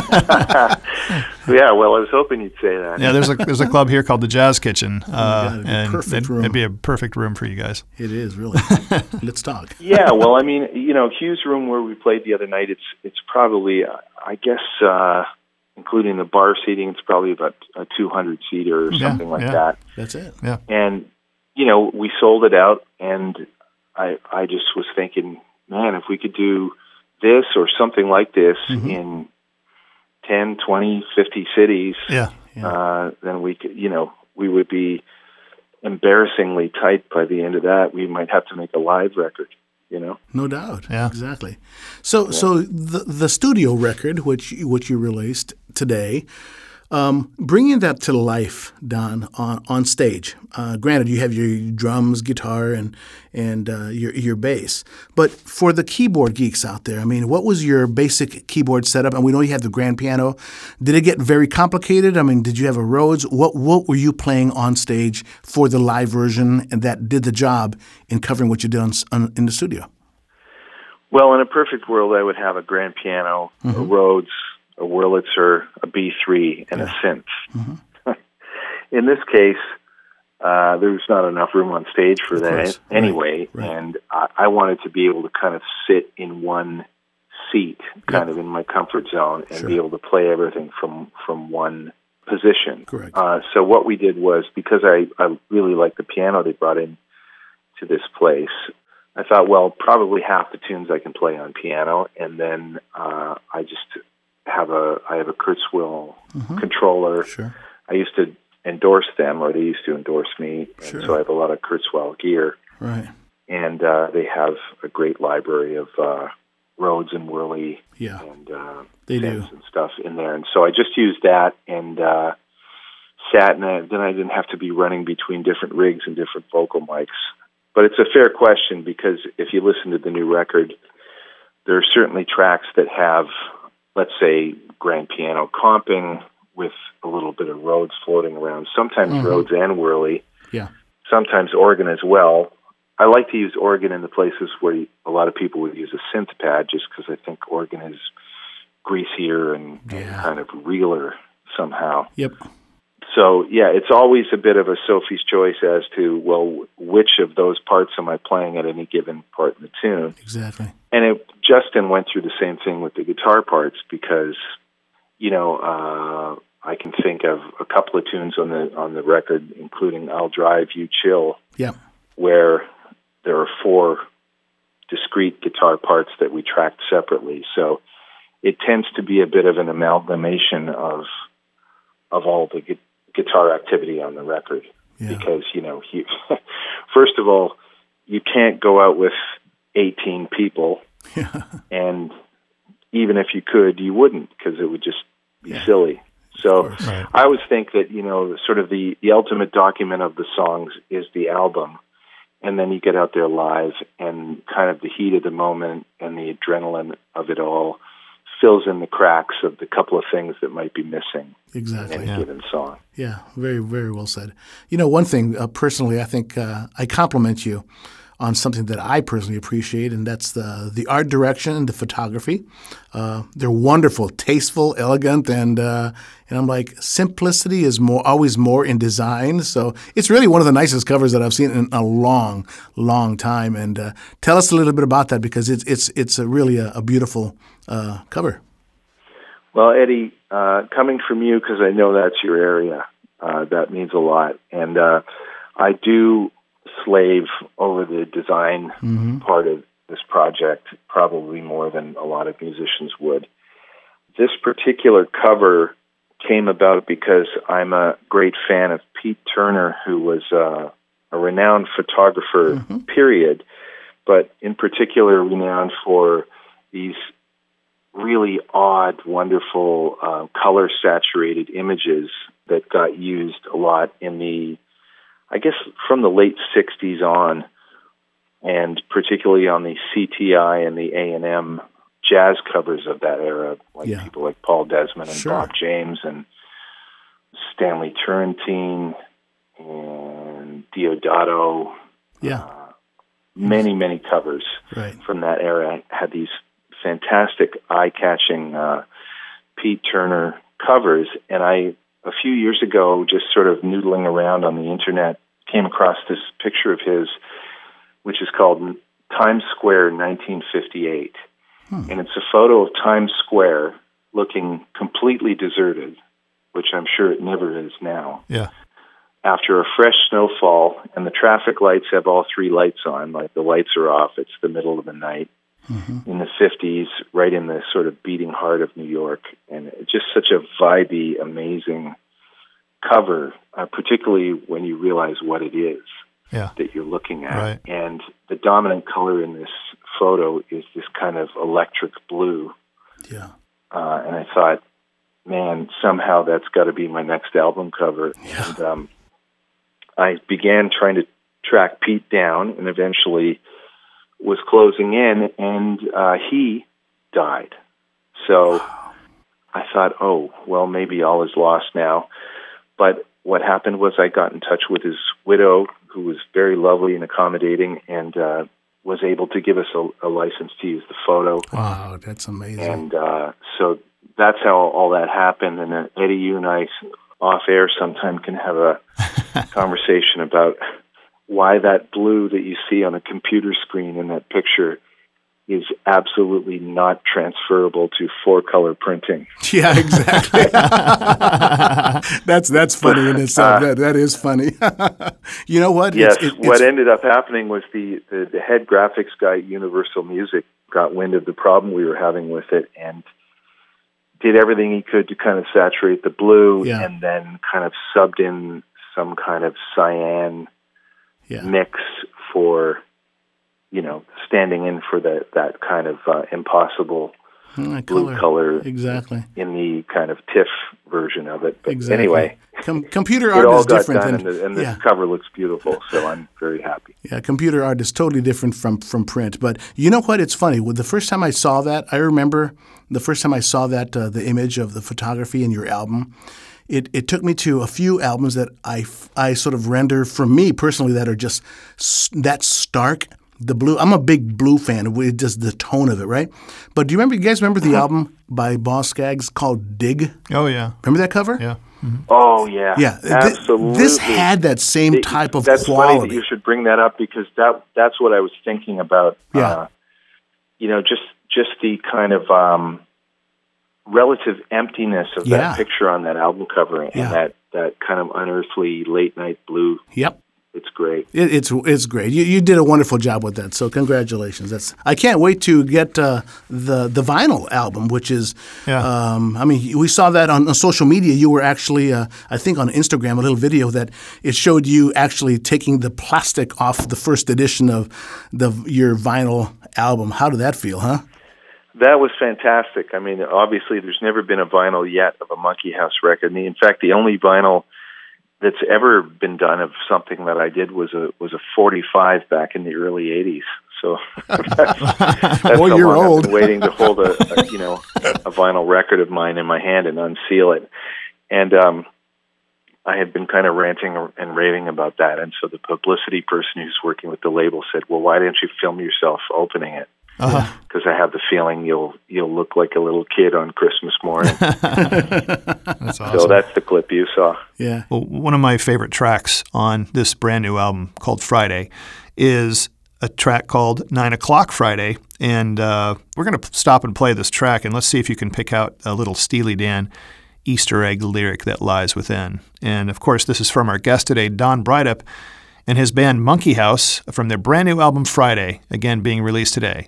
Yeah, well, I was hoping you'd say that.
Yeah, there's a club here called the Jazz Kitchen, and it'd be a perfect room for you guys.
It is, really. Let's talk.
Yeah, well, I mean, Hugh's room where we played the other night, it's probably, I guess, including the bar seating, it's probably about a 200-seater or something like that.
That's it.
Yeah.
And, we sold it out, and I just was thinking, man, if we could do this or something like this in 10, 20, 50 cities, then we could, we would be embarrassingly tight by the end of that. We might have to make a live record,
No doubt.
Yeah.
Exactly. So the studio record, which you released today, bringing that to life, Don, on stage. Granted, you have your drums, guitar, and your bass. But for the keyboard geeks out there, I mean, what was your basic keyboard setup? And we know you have the grand piano. Did it get very complicated? I mean, did you have a Rhodes? What were you playing on stage for the live version, and that did the job in covering what you did in the studio?
Well, in a perfect world, I would have a grand piano, a Rhodes, a Wurlitzer, a B3, and a synth. Mm-hmm. In this case, There's not enough room on stage for that anyway, right. And I wanted to be able to kind of sit in one seat, kind of in my comfort zone, and be able to play everything from one position.
Correct.
So what we did was, because I really liked the piano they brought in to this place, I thought, well, probably half the tunes I can play on piano, and then I have a Kurzweil controller.
Sure.
I used to endorse them, or they used to endorse me, and so I have a lot of Kurzweil gear.
Right.
And they have a great library of Rhodes and Worley and Sims and stuff in there. And so I just used that and sat, and then I didn't have to be running between different rigs and different vocal mics. But it's a fair question, because if you listen to the new record, there are certainly tracks that have, let's say, grand piano comping with a little bit of Rhodes floating around, sometimes Rhodes and Worley, sometimes organ as well. I like to use organ in the places where a lot of people would use a synth pad, just because I think organ is greasier and kind of realer somehow.
Yep.
So, it's always a bit of a Sophie's choice as to, well, which of those parts am I playing at any given part in the tune?
Exactly.
And Justin went through the same thing with the guitar parts, because, I can think of a couple of tunes on the record, including "I'll Drive You Chill," where there are 4 discrete guitar parts that we tracked separately. So it tends to be a bit of an amalgamation of all the guitar activity on the record, because first of all, you can't go out with 18 people, and even if you could, you wouldn't, because it would just be silly. So I always think that sort of the ultimate document of the songs is the album, and then you get out there live, and kind of the heat of the moment and the adrenaline of it all fills in the cracks of the couple of things that might be missing in any given song.
Yeah, very, very well said. One thing, personally, I think I compliment you on something that I personally appreciate, and that's the art direction and the photography. They're wonderful, tasteful, elegant, and I'm like, simplicity is always more in design. So it's really one of the nicest covers that I've seen in a long, long time. And tell us a little bit about that, because it's really a beautiful cover.
Well, Eddie, coming from you, because I know that's your area, that means a lot. And I do slave over the design part of this project, probably more than a lot of musicians would. This particular cover came about because I'm a great fan of Pete Turner, who was a renowned photographer, period, but in particular renowned for these really odd, wonderful, color-saturated images that got used a lot in the, I guess, from the late 60s on, and particularly on the CTI and the A&M jazz covers of that era, people like Paul Desmond and Bob James and Stanley Turrentine and Diodato. Many, many covers from that era had these fantastic, eye-catching Pete Turner covers, and I, a few years ago, just sort of noodling around on the internet, came across this picture of his, which is called Times Square 1958. And it's a photo of Times Square looking completely deserted, which I'm sure it never is now. After a fresh snowfall, and the traffic lights have all 3 lights on, like the lights are off, it's the middle of the night. In the 50s, right in the sort of beating heart of New York. And it's just such a vibey, amazing cover, particularly when you realize what it is that you're looking at. And the dominant color in this photo is this kind of electric blue. And I thought, man, somehow that's got to be my next album cover. And I began trying to track Pete down, and eventually was closing in, and he died. So I thought, oh, well, maybe all is lost now. But what happened was I got in touch with his widow, who was very lovely and accommodating, and was able to give us a license to use the photo.
Wow, that's amazing.
And so that's how all that happened. And Eddie, you and I, off air sometime, can have a conversation about why that blue that you see on a computer screen in that picture is absolutely not transferable to 4-color printing.
Yeah, exactly. that's funny in itself. That is funny. You know what?
Yes. What ended up happening was the head graphics guy at Universal Music got wind of the problem we were having with it and did everything he could to kind of saturate the blue, and then kind of subbed in some kind of cyan mix for, standing in for that kind of impossible blue color.
Exactly.
In the kind of TIFF version of it. But
exactly.
Anyway,
computer art is different.
And the cover looks beautiful, so I'm very happy.
Yeah, computer art is totally different from print. But you know what? It's funny. The first time I saw that, I remember the first time I saw that, the image of the photography in your album, it took me to a few albums that I sort of render, for me personally, that are just that stark. The blue. I'm a big blue fan. With just the tone of it, right? But do you guys remember the album by Boz Scaggs called Dig?
Oh yeah.
Remember that cover?
Yeah.
Mm-hmm. Oh yeah.
Yeah.
Absolutely.
This had that same type of
that's
quality.
That's funny that you should bring that up because that's what I was thinking about.
Yeah.
Just the kind of relative emptiness of that picture on that album cover and that kind of unearthly late night blue.
Yep.
It's great.
It's great. You did a wonderful job with that. So congratulations. I can't wait to get the vinyl album, which is. We saw that on social media. You were actually, I think, on Instagram, a little video that it showed you actually taking the plastic off the first edition of your vinyl album. How did that feel, huh?
That was fantastic. I mean, obviously, there's never been a vinyl yet of a Monkey House record. In fact, the only vinyl that's ever been done of something that I did was a 45 back in the early 80s. So that's
well,
how
you're
long
old.
I've been waiting to hold a vinyl record of mine in my hand and unseal it. And I had been kind of ranting and raving about that. And so the publicity person who's working with the label said, "Well, why didn't you film yourself opening it? Because I have the feeling you'll look like a little kid on Christmas morning."
That's awesome.
So that's the clip you saw.
Yeah.
Well, one of my favorite tracks on this brand new album called Friday is a track called 9 O'Clock Friday. And we're going to stop and play this track, and let's see if you can pick out a little Steely Dan Easter egg lyric that lies within. And, of course, this is from our guest today, Don Breithaupt, and his band Monkey House from their brand new album Friday, again being released today.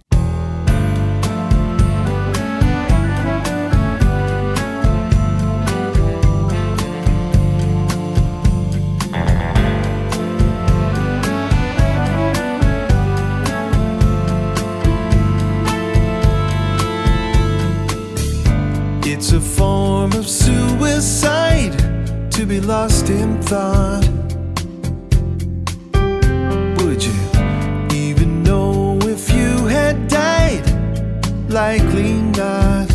It's a form of suicide to be lost in thought. Would you even know if you had died? Likely not.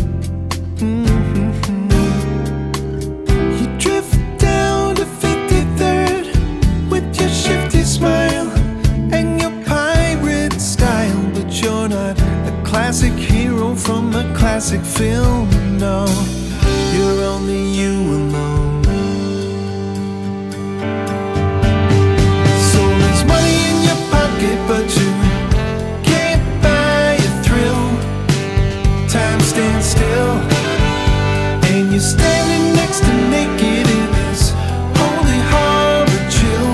You drift down to 53rd with your shifty smile and your pirate style, but you're not a classic hero from a classic film. No, you're only you alone. So there's money in your pocket, but you can't buy a thrill. Time stands still, and you're standing next to naked in this holy harbor chill.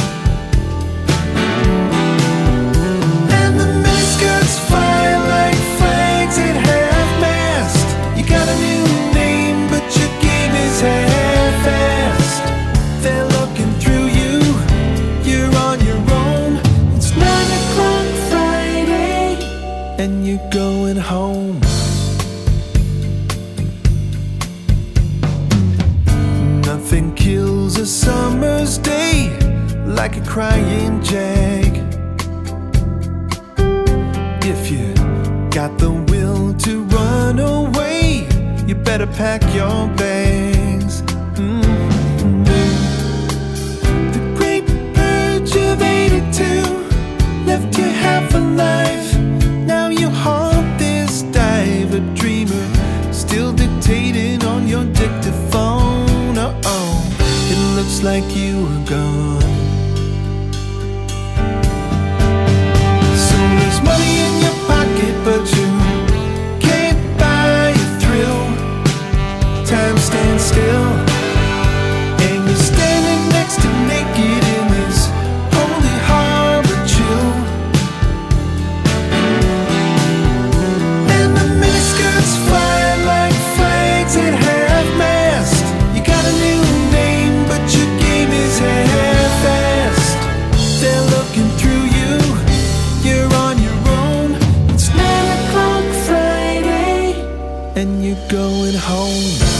And the miniskirts fly like flags at half-mast. You got a new name, but your game is half-assed. They're looking through you, you're on your own. It's 9 o'clock Friday, and you're going home. Nothing kills a summer's day like a crying jag. If you got the will to run away, you better pack your bags. The great purge of 82 left you half alive. Now you haunt this dive, a dreamer still dictating on your dictaphone. It looks like you were gone. going home.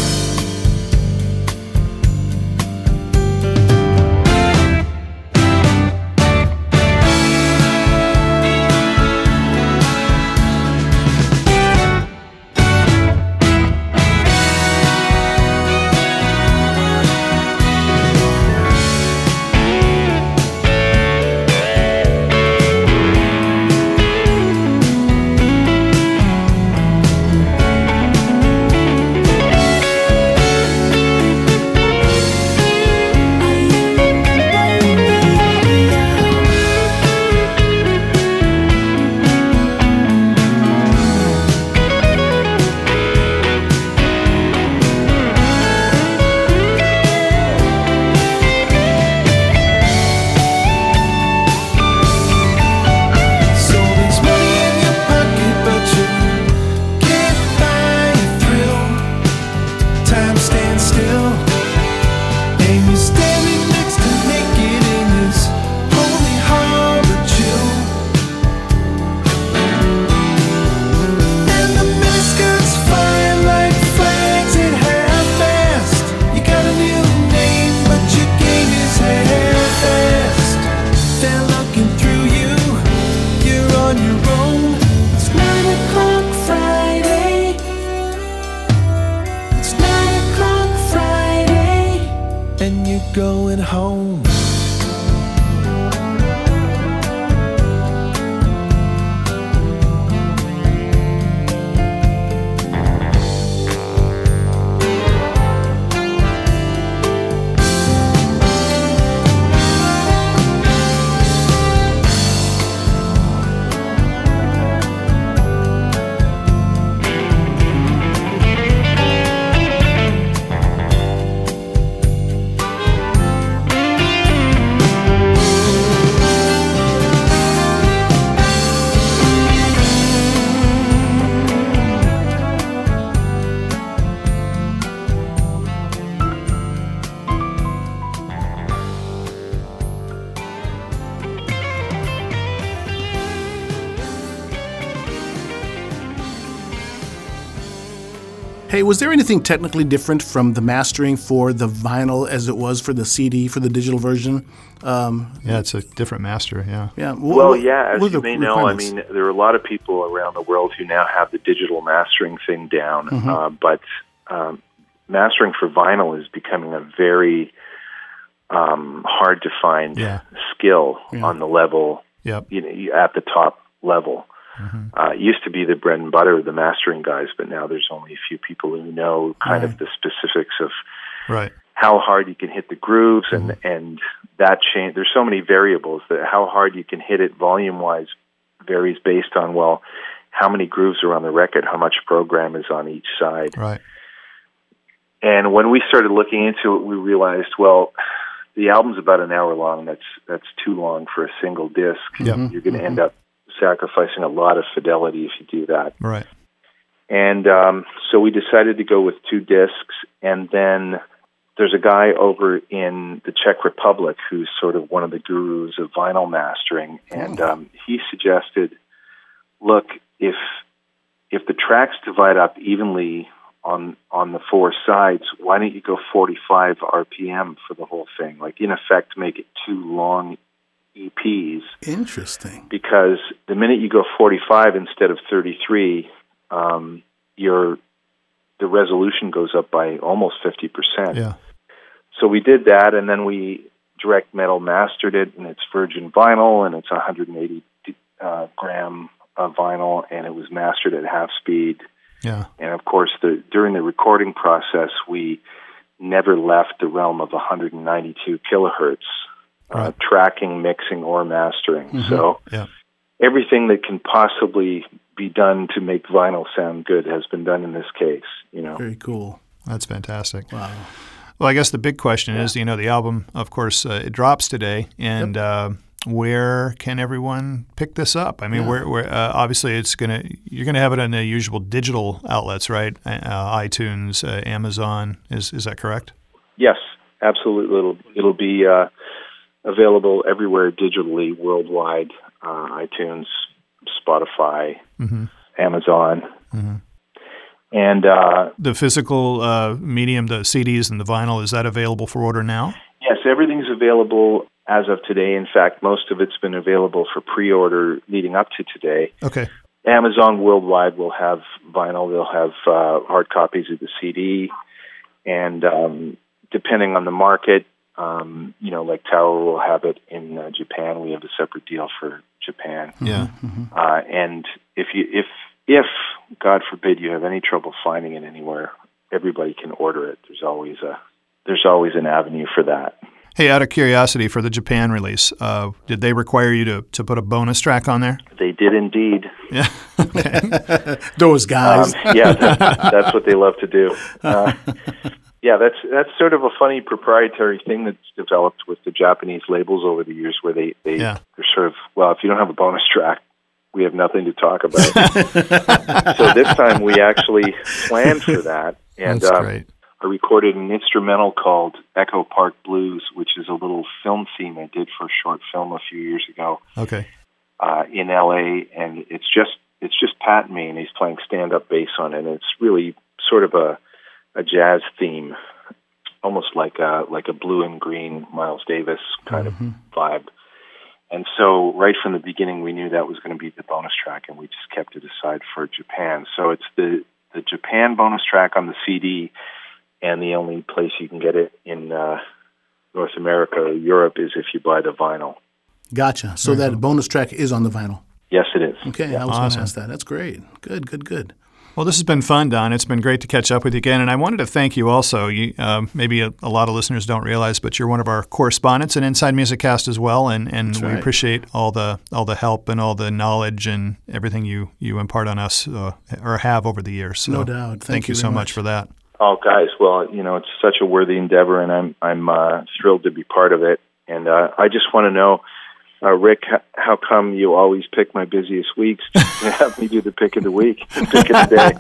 Going home.
Hey, was there anything technically different from the mastering for the vinyl as it was for the CD, for the digital version?
Yeah, it's a different master, yeah.
Yeah.
Well, yeah, as you may know, I mean, there are a lot of people around the world who now have the digital mastering thing down, but mastering for vinyl is becoming a very hard-to-find skill on the level, at the top level. It used to be the bread and butter of the mastering guys, but now there's only a few people who know kind of the specifics of how hard you can hit the grooves, and that change. There's so many variables that how hard you can hit it volume-wise varies based on, well, how many grooves are on the record, how much program is on each side.
Right.
And when we started looking into it, we realized, well, the album's about an hour long. That's too long for a single disc.
Yep.
You're going to end up sacrificing a lot of fidelity if you do that.
Right.
And so we decided to go with 2 discs, and then there's a guy over in the Czech Republic who's sort of one of the gurus of vinyl mastering, and he suggested, look, if the tracks divide up evenly on the 4 sides, why don't you go 45 RPM for the whole thing? Like, in effect, make it 2 long EPs.
Interesting.
Because the minute you go 45 instead of 33, the resolution goes up by almost 50%.
Yeah.
So we did that, and then we direct metal mastered it, and it's virgin vinyl, and it's 180 gram vinyl, and it was mastered at half speed.
Yeah.
And of course, during the recording process, we never left the realm of 192 kilohertz. Tracking, mixing, or mastering. So everything that can possibly be done to make vinyl sound good has been done in this case.
Very cool.
That's fantastic.
Wow.
Well, I guess the big question is, the album, of course, it drops today, and where can everyone pick this up? I mean, where obviously you're gonna have it on the usual digital outlets, right? iTunes, Amazon. Is that correct?
Yes, absolutely. It'll be available everywhere digitally, worldwide, iTunes, Spotify, Amazon. And
the physical medium, the CDs and the vinyl, is that available for order now?
Yes, everything's available as of today. In fact, most of it's been available for pre-order leading up to today.
Okay.
Amazon worldwide will have vinyl. They'll have hard copies of the CD. And depending on the market, like Tower will have it in Japan. We have a separate deal for Japan.
Yeah.
And if God forbid you have any trouble finding it anywhere, everybody can order it. There's always an avenue for that.
Hey, out of curiosity, for the Japan release, did they require you to put a bonus track on there?
They did indeed.
Yeah. Okay.
Those guys.
That's what they love to do. That's sort of a funny proprietary thing that's developed with the Japanese labels over the years, where they're sort of, well, if you don't have a bonus track, we have nothing to talk about. So this time we actually planned for that, and
that's great.
I recorded an instrumental called Echo Park Blues, which is a little film theme I did for a short film a few years ago.
Okay.
In L.A., and it's just Pat and me, and he's playing stand-up bass on it. And it's really sort of a jazz theme, almost like a blue and green Miles Davis kind of vibe. And so right from the beginning, we knew that was going to be the bonus track, and we just kept it aside for Japan. So it's the Japan bonus track on the CD, and the only place you can get it in North America or Europe is if you buy the vinyl.
Gotcha. So that bonus track is on the vinyl?
Yes, it is.
Okay, I was going to ask that. That's great. Good.
Well, this has been fun, Don. It's been great to catch up with you again, and I wanted to thank you also. You, maybe a lot of listeners don't realize, but you're one of our correspondents in Inside Music Cast as well, and we appreciate all the help and all the knowledge and everything you impart on us or have over the years. So
no doubt.
Thank you so much for that.
Oh, guys, well, it's such a worthy endeavor, and I'm thrilled to be part of it. And I just want to know, Rick, how come you always pick my busiest weeks to have me do the pick of the week, pick of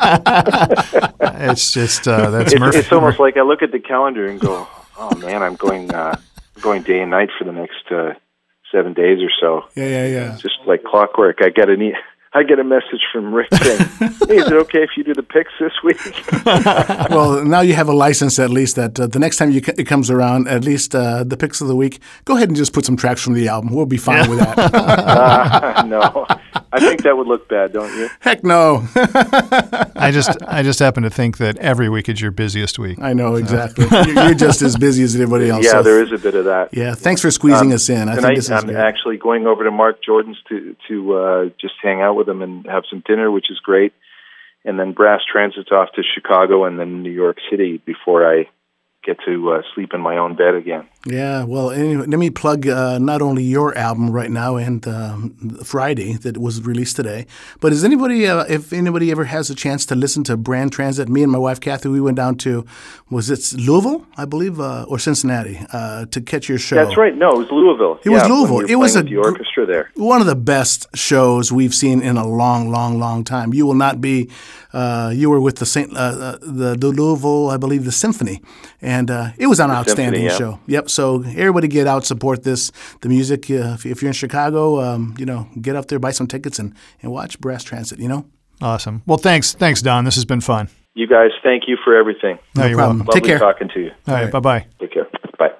the day?
It's just that's Murphy.
It's almost like I look at the calendar and go, "Oh man, I'm going day and night for the next 7 days or so."
Yeah.
It's just like clockwork. I get a message from Rick saying, "Hey, is it okay if you do the picks this week?"
Well, now you have a license at least that the next time it comes around, at least the picks of the week, go ahead and just put some tracks from the album. We'll be fine with that.
No, I think that would look bad, don't you?
Heck no.
I just happen to think that every week is your busiest week.
I know, exactly. You're just as busy as anybody else.
Yeah,
so.
there is a bit of that.
Yeah, thanks for squeezing us in. I think this is
I'm actually going over to Mark Jordan's to just hang out with them and have some dinner, which is great. And then Brass Transit's off to Chicago and then New York City before I get to sleep in my own bed again.
Yeah, well, anyway, let me plug not only your album right now and Friday that was released today, but is anybody, if anybody ever has a chance to listen to Brass Transit, me and my wife Kathy, we went down to, was it Louisville, I believe, or Cincinnati, to catch your show.
That's right. No, it was Louisville.
It was Louisville.
It was the orchestra there.
One of the best shows we've seen in a long time. You will not be. You were with the Louisville, I believe, the Symphony, and it was an outstanding show. Yep. So everybody get out, support the music. If you're in Chicago, get up there, buy some tickets, and watch Brass Transit.
Awesome. Well, thanks, Don. This has been fun.
You guys, thank you for everything.
No problem.
Lovely
Take care.
Talking to you.
All right. Bye-bye.
Take care. Bye.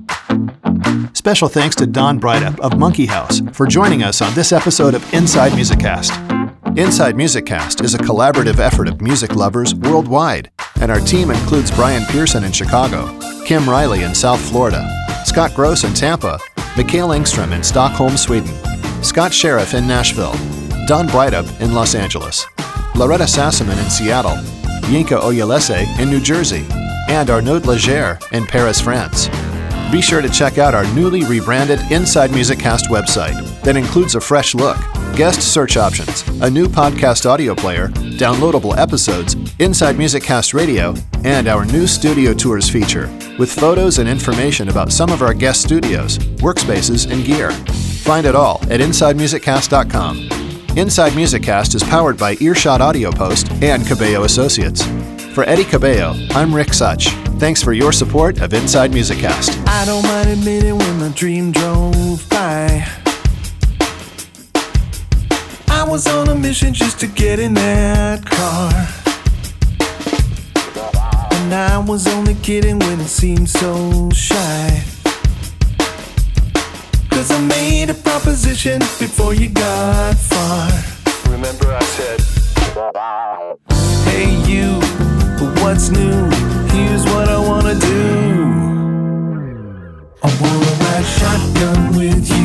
Special thanks to Don Breidup of Monkey House for joining us on this episode of Inside Music Cast. Inside Music Cast is a collaborative effort of music lovers worldwide, and our team includes Brian Pearson in Chicago, Kim Riley in South Florida, Scott Gross in Tampa, Mikhail Engström in Stockholm, Sweden, Scott Sheriff in Nashville, Don Breidup in Los Angeles, Loretta Sassaman in Seattle, Yinka Oyelese in New Jersey, and Arnaud Leger in Paris, France. Be sure to check out our newly rebranded Inside Music Cast website that includes a fresh look, guest search options, a new podcast audio player, downloadable episodes, Inside Music Cast Radio, and our new studio tours feature with photos and information about some of our guest studios, workspaces, and gear. Find it all at InsideMusicCast.com. Inside Music Cast is powered by Earshot Audio Post and Cabello Associates. For Eddie Cabello, I'm Rick Such. Thanks for your support of Inside Music Cast.
I don't mind admitting when my dream drove by, I was on a mission just to get in that car. And I was only kidding when it seemed so shy. 'Cause I made a proposition before you got far.
Remember I said,
hey you, what's new? Here's what I wanna do. I wanna ride shotgun with you.